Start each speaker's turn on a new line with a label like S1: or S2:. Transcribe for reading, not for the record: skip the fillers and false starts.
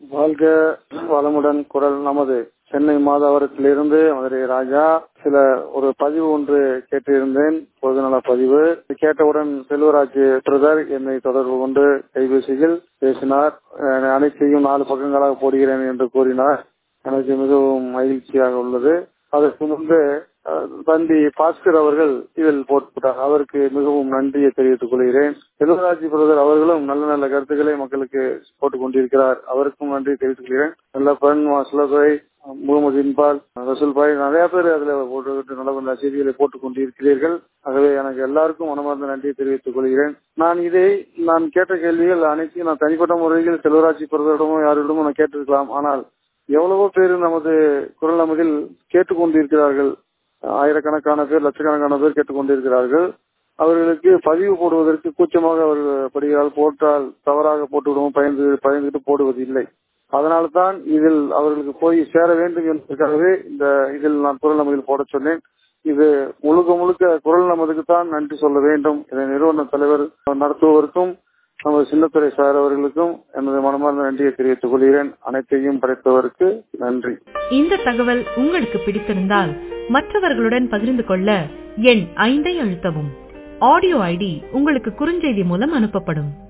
S1: வாழ்க வளமுடன். குரல் நமது சென்னை மாதவரத்திலிருந்து மதுரை ராஜா. ஒரு பதிவு ஒன்று கேட்டிருந்தேன், பொதுநல பதிவு. கேட்டவுடன் செல்வராஜ் பிரதர் என்னை தொடர்பு கொண்டு கைபேசியில் பேசினார். அனைத்தையும் 4 பக்கங்களாக போடுகிறேன் என்று கூறினார். எனக்கு மிகவும் மகிழ்ச்சியாக உள்ளது. அதற்கு முன்பு தந்தி பாஸ்கர் அவர்கள் இதில் போட்டுவிட்டார். அவருக்கு மிகவும் நன்றியை தெரிவித்துக் கொள்கிறேன். செல்வராஜ் பிரதர் அவர்களும் நல்ல நல்ல கருத்துக்களை மக்களுக்கு போட்டுக் கொண்டிருக்கிறார். அவருக்கும் நன்றி தெரிவித்துக் கொள்கிறேன். நல்லப்பன், மாசுலபாய், முகமது இன்பால், ரசூல் பாய், நிறைய பேர் அதுல போட்டு நல்ல நல்ல செய்திகளை போட்டுக் கொண்டிருக்கிறீர்கள். ஆகவே எனக்கு எல்லாருக்கும் மனமார்ந்த நன்றியை தெரிவித்துக் கொள்கிறேன். நான் கேட்ட கேள்விகள் அனைத்தையும் நான் தனிப்பட்ட முறையில் செல்வராஜ் பிரதரிடமோ யாரிடமோ நான் கேட்டிருக்கலாம். ஆனால் எவ்வளவோ பேர் நமது குரல் நமதில் கேட்டுக்கொண்டிருக்கிறார்கள். ஆயிரக்கணக்கான பேர், லட்சக்கணக்கான பேர் கேட்டுக்கொண்டிருக்கிறார்கள். அவர்களுக்கு பதிவு போடுவதற்கு கூச்சமாக அவர்கள் படுகிறார். போட்டால் தவறாக போட்டுவிடுவோம், பயந்துகிட்டு போடுவது இல்லை. அதனால தான் இதில் அவர்களுக்கு போய் சேர வேண்டும் என்பதற்காகவே இதில் நான் குரல் நமதில் போட சொன்னேன். இது முழுக்க குரல் நமதுக்கு தான் நன்றி சொல்ல வேண்டும். இதை நிறுவன தலைவர் நடத்துவதற்கும் நமது சின்னத்துறை சார் அவர்களுக்கும் எனது மனமார்ந்த நன்றியை தெரிவித்துக் கொள்கிறேன். அனைத்தையும் படைத்தவருக்கு நன்றி.
S2: இந்த தகவல் உங்களுக்கு பிடித்திருந்தால் மற்றவர்களுடன் பகிர்ந்து கொள்ள எண் 5 அழுத்தவும். ஆடியோ ஐடி உங்களுக்கு குறுஞ்செய்தி மூலம் அனுப்பப்படும்.